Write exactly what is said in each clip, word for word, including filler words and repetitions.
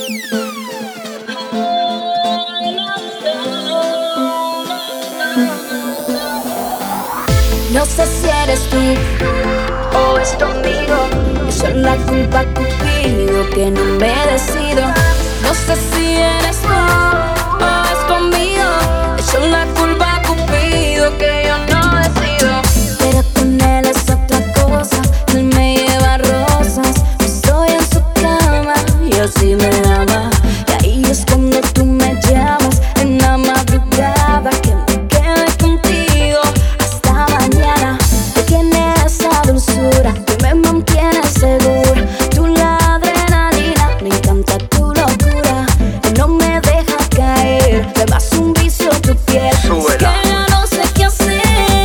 No sé si eres tú o es tu amigo. Eso es la culpa, Cupido, que no me decido. No sé si eres tú o es conmigo. Eso es la culpa, Cupido, que yo no decido. Pero con él es otra cosa. Él me lleva rosas. Yo estoy en su cama y así me ama. Y ahí es cuando tú me llamas en la madrugada, que me quede contigo hasta mañana. Tú tienes esa dulzura que me mantiene seguro. Tú la adrenalina, me encanta tu locura. Y no me deja caer, me vas un vicio tu piel. Es que ya no sé qué hacer.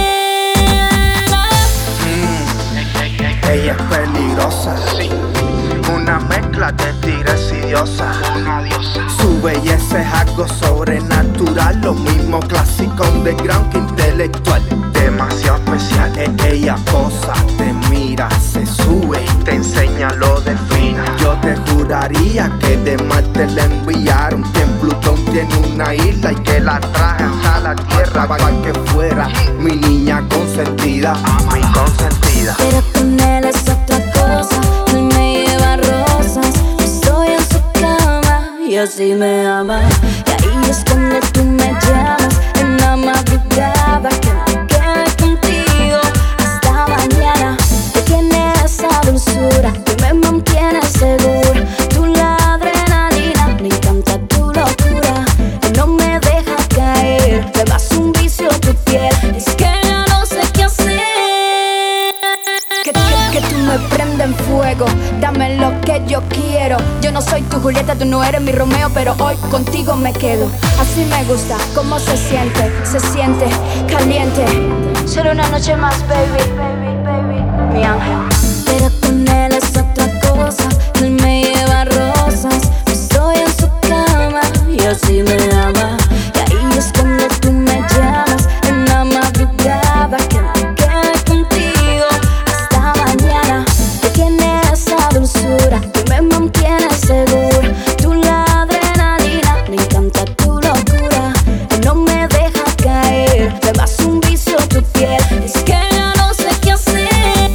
mm. Ella es peligrosa, sí. Una mezcla de tigres y diosa. Una diosa. Su belleza es algo sobrenatural, lo mismo clásico underground que intelectual. Demasiado especial. E ella posa, te mira, se sube, te enseña lo de fina. Yo te juraría que de Marte la enviaron, que en Plutón tiene una isla y que la traje hasta la Tierra para que fuera mi niña consentida, mi consentida. Pero con él es otra cosa. Él me lleva rosas. Yo estoy en su cama y así me ama. Y ahí es cuando tú me llamas en la madrugada, que me quede contigo hasta mañana. Tú tienes esa dulzura que me mantiene seguro. Tú la adrenalina, me encanta tu locura. Y no me deja caer, me vas un vicio tu piel. Es que ya no sé qué hacer. Que, que, que tú me prendes en fuego, dame lo que yo quiero. Yo no soy tu Julieta, tú no eres mi Romeo, pero hoy contigo me quedo. Así me gusta, cómo se siente, se siente caliente. Solo una noche más, baby, baby, baby, mi ángel. Pero con él es otra cosa. Él me lleva rosas. Yo estoy en su cama y así me ama. Y ahí es cuando tú me llamas en la madrugada, que me quede contigo hasta mañana. Tú tienes esa dulzura que me mantiene seguro. Tú la adrenalina, me encanta tu locura. Y no me deja caer, me vas un vicio tu piel. Es que ya no sé qué hacer.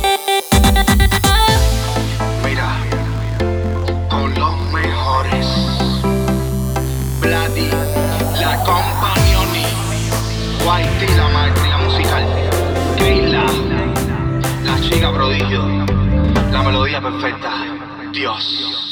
Mira, con los mejores, Vladi, la Compagnoni, Whitey, la maestría musical, Keila, la chica prodigio, la melodía perfecta, Dios.